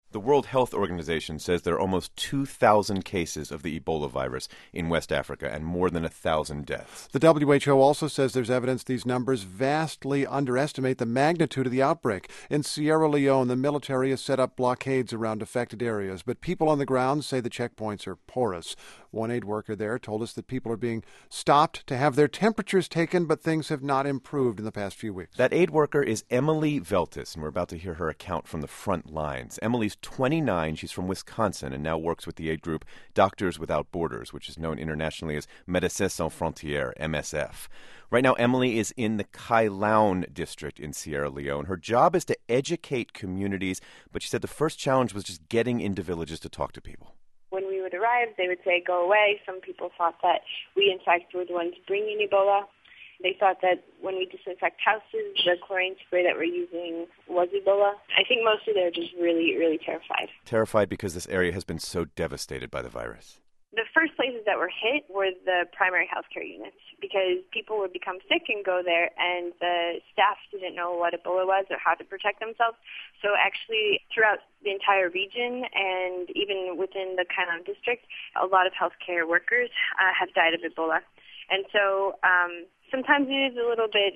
The World Health Organization says there are almost 2,000 cases of the Ebola virus in West Africa and more than 1,000 deaths. The WHO also says there's evidence these numbers vastly underestimate the magnitude of the outbreak. In Sierra Leone, the military has set up blockades around affected areas, but people on the ground say the checkpoints are porous. One aid worker there told us that people are being stopped to have their temperatures taken, but things have not improved in the past few weeks. That aid worker is Emily Veltis, and we're about to hear her account from the front lines. Emily's 29. She's from Wisconsin and now works with the aid group Doctors Without Borders, which is known internationally as Médecins Sans Frontières, MSF. Right now, Emily is in the Kailahun district in Sierra Leone. Her job is to educate communities, but she said the first challenge was just getting into villages to talk to people. When we would arrive, they would say, go away. Some people thought that we, in fact, were the ones bringing Ebola. They thought that when we disinfect houses, the chlorine spray that we're using was Ebola. I think mostly they're just really, really terrified. Terrified because this area has been so devastated by the virus. The first places that were hit were the primary healthcare units because people would become sick and go there, and the staff didn't know what Ebola was or how to protect themselves. So actually, throughout the entire region and even within the Kailahun district, a lot of healthcare workers have died of Ebola. And so sometimes it is a little bit,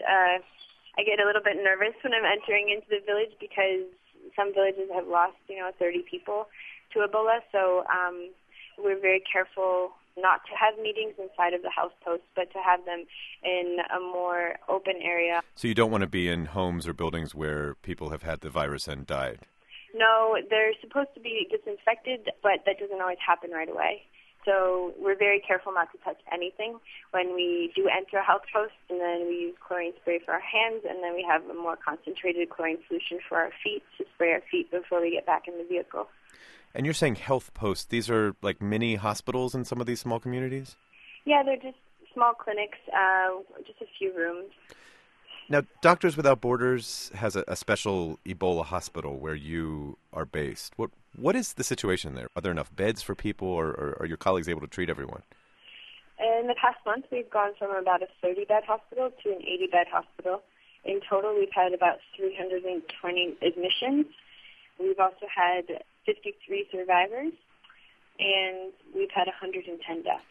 I get a little bit nervous when I'm entering into the village because some villages have lost, 30 people to Ebola. So we're very careful not to have meetings inside of the house posts, but to have them in a more open area. So you don't want to be in homes or buildings where people have had the virus and died? No, they're supposed to be disinfected, but that doesn't always happen right away. So we're very careful not to touch anything when we do enter a house post, and then we use chlorine spray for our hands, and then we have a more concentrated chlorine solution for our feet to spray our feet before we get back in the vehicle. And you're saying health posts. These are like mini hospitals in some of these small communities? Yeah, they're just small clinics, just a few rooms. Now, Doctors Without Borders has a special Ebola hospital where you are based. What is the situation there? Are there enough beds for people, or are your colleagues able to treat everyone? In the past month, we've gone from about a 30-bed hospital to an 80-bed hospital. In total, we've had about 320 admissions. We've also had 53 survivors, and we've had 110 deaths.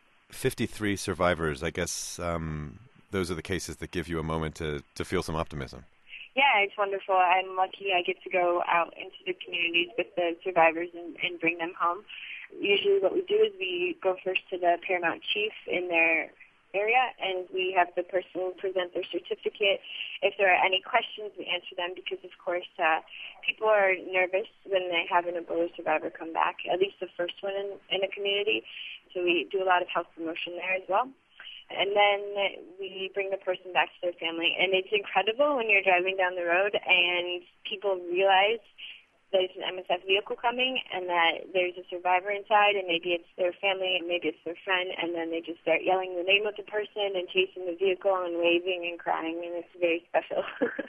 53 survivors. I guess those are the cases that give you a moment to feel some optimism. Yeah, it's wonderful. I'm lucky I get to go out into the communities with the survivors and bring them home. Usually what we do is we go first to the paramount chief in their area, and we have the person present their certificate. If there are any questions, we answer them because, of course, people are nervous when they have an Ebola survivor come back, at least the first one in a community. So we do a lot of health promotion there as well. And then we bring the person back to their family. And it's incredible when you're driving down the road and people realize there's an MSF vehicle coming and that there's a survivor inside, and maybe it's their family and maybe it's their friend, and then they just start yelling the name of the person and chasing the vehicle and waving and crying, and it's very special.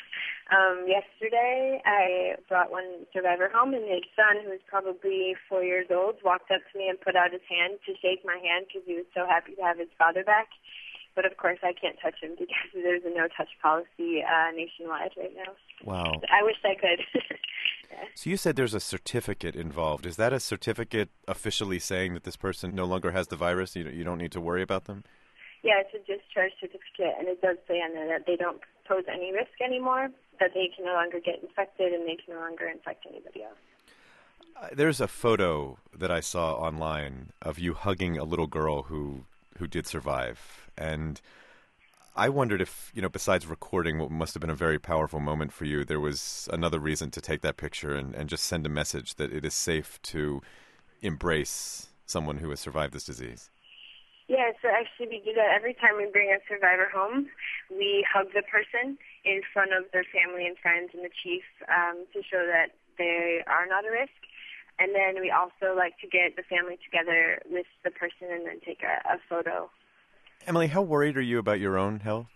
Yesterday, I brought one survivor home, and his son, who was probably 4 years old, walked up to me and put out his hand to shake my hand because he was so happy to have his father back. But, of course, I can't touch him because there's a no-touch policy nationwide right now. Wow. I wish I could. Yeah. So you said there's a certificate involved. Is that a certificate officially saying that this person no longer has the virus? You don't need to worry about them? Yeah, it's a discharge certificate, and it does say on there that they don't pose any risk anymore, that they can no longer get infected, and they can no longer infect anybody else. There's a photo that I saw online of you hugging a little girl who did survive. And I wondered if, besides recording what must have been a very powerful moment for you, there was another reason to take that picture and just send a message that it is safe to embrace someone who has survived this disease. Yeah, so actually we do that every time we bring a survivor home. We hug the person in front of their family and friends and the chief to show that they are not a risk. And then we also like to get the family together with the person and then take a photo. Emily, how worried are you about your own health?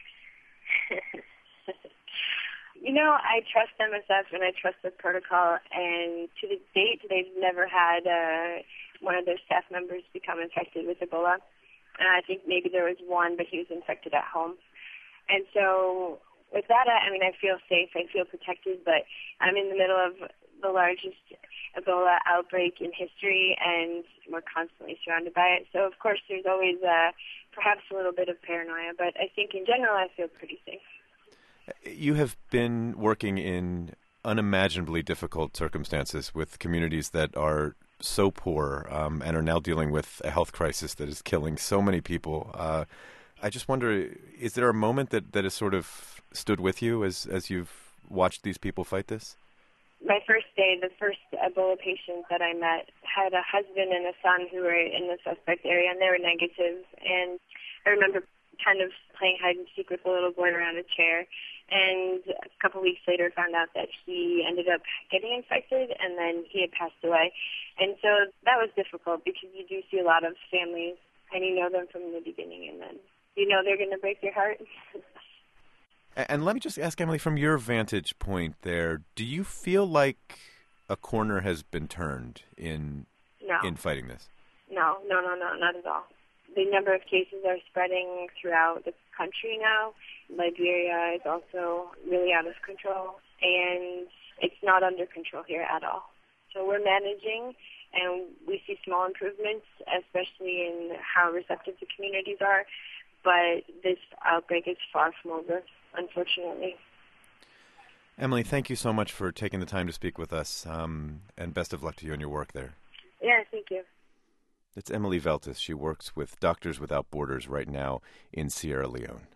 I trust MSF and I trust the protocol, and to the date, they've never had one of their staff members become infected with Ebola. And I think maybe there was one, but he was infected at home. And so with that, I feel safe, I feel protected, but I'm in the middle of the largest Ebola outbreak in history, and we're constantly surrounded by it. So, of course, there's always perhaps a little bit of paranoia, but I think in general I feel pretty safe. You have been working in unimaginably difficult circumstances with communities that are so poor and are now dealing with a health crisis that is killing so many people. I just wonder, is there a moment that has sort of stood with you as you've watched these people fight this? My first day, the first Ebola patient that I met had a husband and a son who were in the suspect area, and they were negative. And I remember kind of playing hide and seek with a little boy around a chair. And a couple weeks later found out that he ended up getting infected, and then he had passed away. And so that was difficult because you do see a lot of families, and you know them from the beginning, and then you know they're going to break your heart. And let me just ask, Emily, from your vantage point there, do you feel like a corner has been turned in fighting this? No, not at all. The number of cases are spreading throughout the country now. Liberia is also really out of control, and it's not under control here at all. So we're managing, and we see small improvements, especially in how receptive the communities are, but this outbreak is far from over, unfortunately. Emily, thank you so much for taking the time to speak with us, and best of luck to you in your work there. Yeah, thank you. It's Emily Veltis. She works with Doctors Without Borders right now in Sierra Leone.